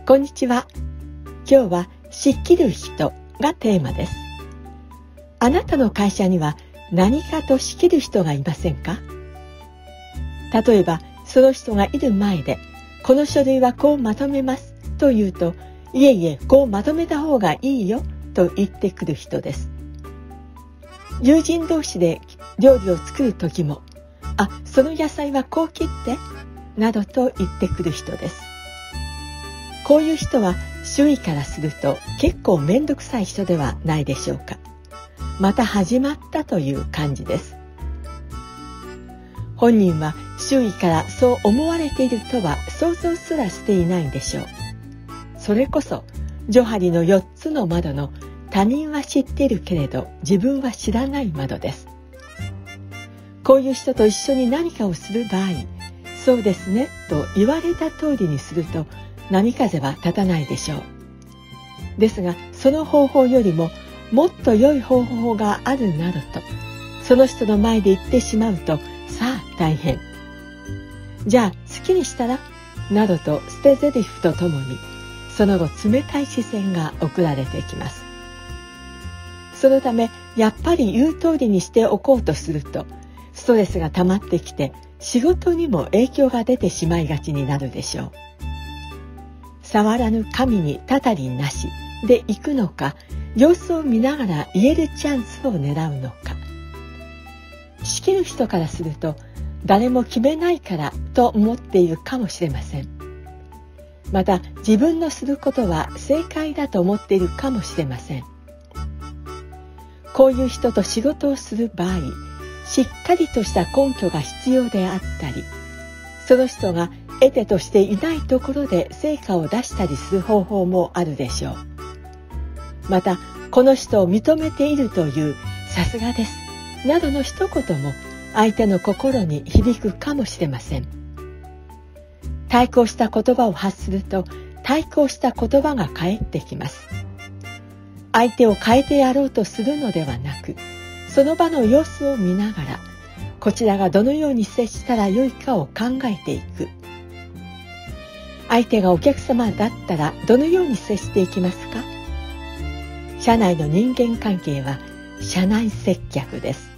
こんにちは。今日は仕切る人がテーマです。あなたの会社には何かと仕切る人がいませんか？例えばその人がいる前でこの書類はこうまとめますと言うと、いえいえこうまとめた方がいいよと言ってくる人です。友人同士で料理を作る時も、その野菜はこう切ってなどと言ってくる人です。こういう人は周囲からすると結構めんどくさい人ではないでしょうか。また始まったという感じです。本人は周囲からそう思われているとは想像すらしていないでしょう。それこそジョハリの4つの窓の他人は知っているけれど自分は知らない窓です。こういう人と一緒に何かをする場合、そうですねと言われた通りにすると波風は立たないでしょう。ですがその方法よりももっと良い方法があるなどとその人の前で言ってしまうと、さあ大変。じゃあ好きにしたらなどと捨て台詞とともにその後冷たい視線が送られてきます。そのためやっぱり言う通りにしておこうとするとストレスが溜まってきて仕事にも影響が出てしまいがちになるでしょう。触らぬ神にたたりなしで行くのか、様子を見ながら言えるチャンスを狙うのか。仕切る人からすると誰も決めないからと思っているかもしれません。また自分のすることは正解だと思っているかもしれません。こういう人と仕事をする場合、しっかりとした根拠が必要であったり、その人が得手としていないところで成果を出したりする方法もあるでしょう。またこの人を認めているというさすがですなどの一言も相手の心に響くかもしれません。対抗した言葉を発すると対抗した言葉が返ってきます。相手を変えてやろうとするのではなく、その場の様子を見ながらこちらがどのように接したらよいかを考えていく。相手がお客様だったらどのように接していきますか？社内の人間関係は社内接客です。